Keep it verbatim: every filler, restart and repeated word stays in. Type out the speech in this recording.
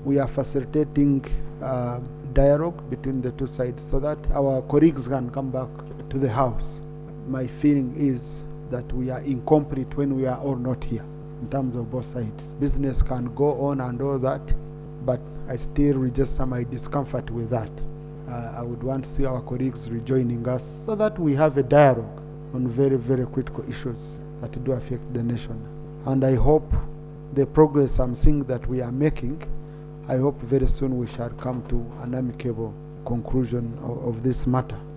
we are facilitating uh, dialogue between the two sides so that our colleagues can come back to the house. My feeling is that we are incomplete when we are all not here in terms of both sides. Business can go on and all that, but I still register my discomfort with that. Uh, I would want to see our colleagues rejoining us so that we have a dialogue on very, very critical issues that do affect the nation. And I hope the progress I'm seeing that we are making, I hope very soon we shall come to an amicable conclusion of, of this matter.